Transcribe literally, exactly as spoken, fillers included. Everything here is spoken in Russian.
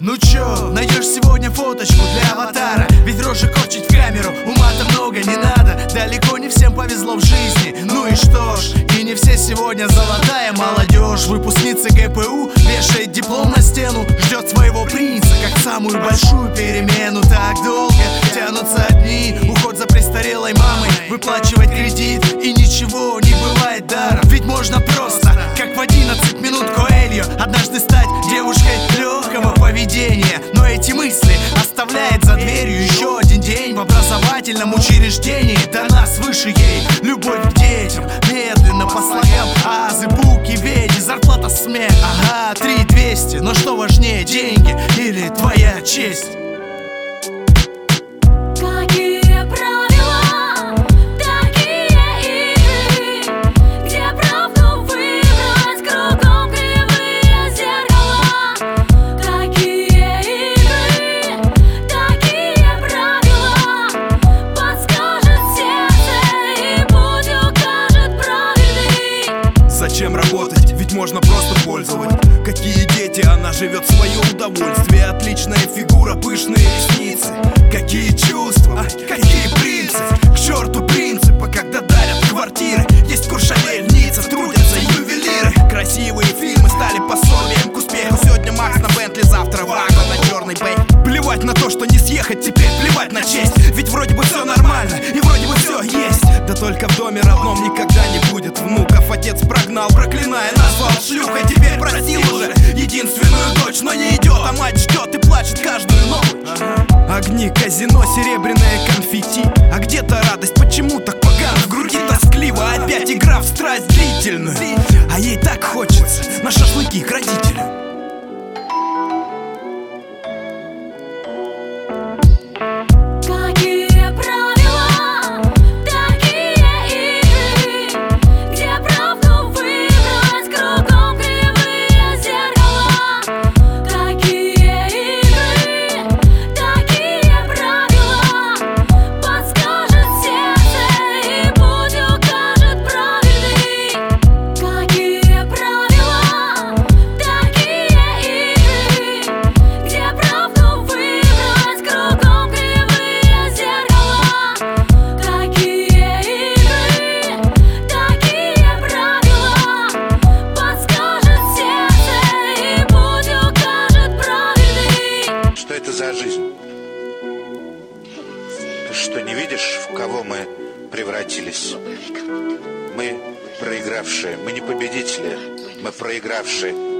Ну чё, найдешь сегодня фоточку для аватара? Ведь рожи корчить в камеру, ума-то много не надо. Далеко не всем повезло в жизни, ну и что ж. И не все сегодня золотая молодежь. Выпускница ГПУ вешает диплом на стену, ждет своего принца, как самую большую перемену. Так долго тянутся дни, уход за престарелой мамой, выплачивать кредит, и ничего не бывает даром. Ведь можно просто, как в одиннадцать минут Коэльо, однажды стать девушкой легкого поведения. Но эти мысли оставляет за дверью еще один день в образовательном учреждении. До нас выше ей любовь к детям, медленно по слогам азы, буки, веди, зарплата смех. Ага, три двести, но что важнее, деньги или твоя честь? Зачем работать? Ведь можно просто пользовать. Какие дети, она живет в свое удовольствие. Отличная фигура, пышные ресницы. Какие чувства, а какие принцы. К черту принципа, когда дарят квартиры. Есть Куршавель, Ницца, трудятся ювелиры. Красивые фильмы стали пособием к успеху. Сегодня Макс на Бентли, завтра Вага на черный бейк. Плевать на то, что не съехать, теперь плевать на честь. Ведь вроде бы все нормально, и вроде бы все есть. Да только в доме родном никогда не будет внуков. Отец прогнал, проклиная, назвал шлюхой. Теперь простил уже единственную дочь, но не идет, а мать ждет и плачет каждую ночь. Ага. Огни, казино, серебряное конфетти. А где-то радость, почему так погано? В груди тоскливо, опять игра в страсть длительную. А ей так хочется на шашлыки к родителям. Что это за жизнь? Ты что, не видишь, в кого мы превратились? Мы проигравшие, мы не победители, мы проигравшие.